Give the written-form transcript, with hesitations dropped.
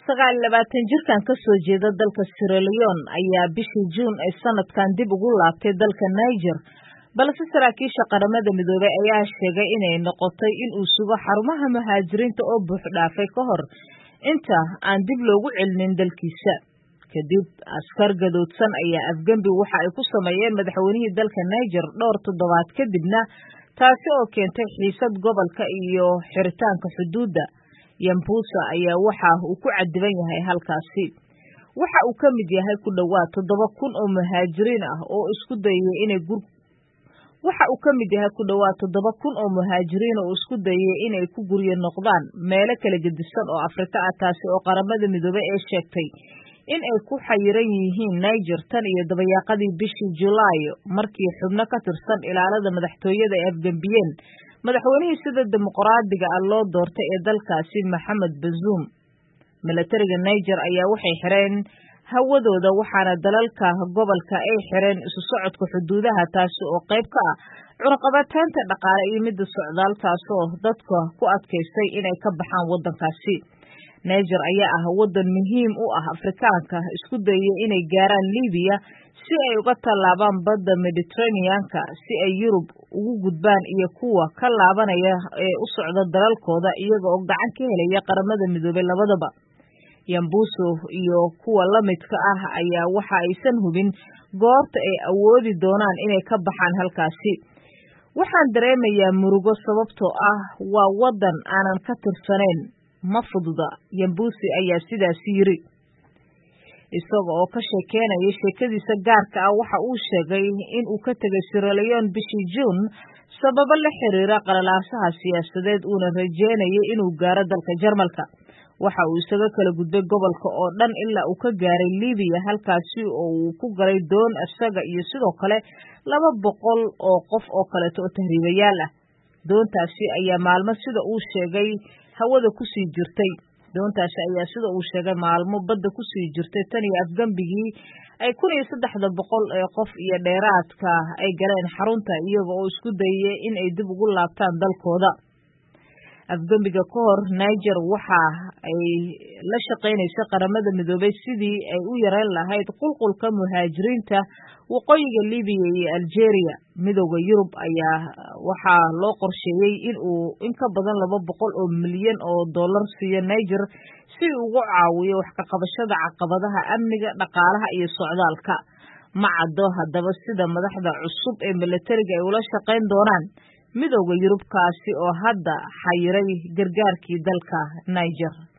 29 jirkan ka soo jeeda dalka Sierra Leone ayaa bishii June ee sanadkan dib ugu laabtay dalka Niger balse saraakiisha qaramada midoobay ayaa sheegay inay noqotay in uu sugo xarumaha muhaajiriinta oo buux dhaafay ka hor inta aan dib loogu celinin dalkiisa kadib askar gadoodsan ayaa afgambi waxa ay ku sameeyeen madaxweynihii dalka Niger dhowr toddobaad kadibna taasi oo keentay xiisad gobolka iyo xiritaanka xuduudda Yambusa ayaa waxa uu ku cadiban yahay halkaasi waxa uu ka mid yahay ku dhawaad 7,000 oo muhaajiriin ah oo isku dayay inay ku guryo noqdaan meelo kala gedisan oo Afrika ah taasi oo qaramada midoobay ee sheegtay in ay ku xayiran yihiin Niger tan iyo dabayaaqadii bishii July markii xubno ka tirsan ilaalada madaxtooyada ay afgambiyeen madaxweynihii sida dimuqraadiga ah loo doortay ee dalkaasi Mohamed Bazoum militariga Niger ayaa waxay xireen hawadooda waxaana dalalka gobolka ay xireen isu socodka xuduudaha taasi oo qayb ka ah cunaqabataynta dhaqaale iyo mid socdaal taasoo dadka ku adkaystay inay ka baxaan wadankaasi Niger ayaa ah wadan muhiim u ah Afrikaanka isku dayay inay gaaraan Liibiya si ay uga tallaabaan badda Mediterranean-ka si ay Yurub ugu gudbaan iyo kuwa ka laabanaya ee u socda dalalkooda iyaga oo gacan ka helaya qaramada midoobay labadaba Yambuso iyo kuwa la midka ah ayaa waxa aysan hubin goorta ay awoodi doonaan inay ka baxaan halkaasi waxaan dareemayaa murugo sababtoo ah waa wadan aanan ka tirsanayn ma fududa Yambusi ayaa sidaas yiri isaga oo ka sheekeynaya sheekadiisa gaarka ah waxa uu sheegay in uu ka tagay Sierra Leone bishii June sababo la xiriira qalalaasaha siyaasadeed uuna rajeynayay inuu gaaro dalka Jarmalka waxa uu isaga kala gudbay gobolka oo dhan ilaa uu ka gaaray Liibiya halkaasi oo uu ku galay doon asaga iyo sidoo kale 200 oo qof oo kale oo tahriibayaal ah doontaasi ayaa maalmo sida uu sheegay hawada ku sii jirtay doontaasi ayaa sida uu sheegay maalmo badda ku sii jirtay tan iyo afgambigii ay 1300 ee qof iyo dheeraadka ay galeen xarunta iyaga oo isku dayay in ay dib ugu laabtaan dalkooda afgambiga ka hor Niger waxa ay la shaqeynaysaa qaramada midoobay sidii ay u yareyn lahayd qulqulka muhaajiriinta waqooyiga Liibiya iyo Algeria midowga Yurub ayaa waxa loo qorsheeyay in ka badan 200 oo milyan oo dollar siiyo Niger si uu ugu caawiyo wax ka qabashada caqabadaha amniga dhaqaalaha iyo socdaalka ma caddo haddaba sida madaxda cusub ee militariga ay ula shaqeyn doonaan midowga Yurub kaasi oo hadda xayiray gargaarkii dalka Niger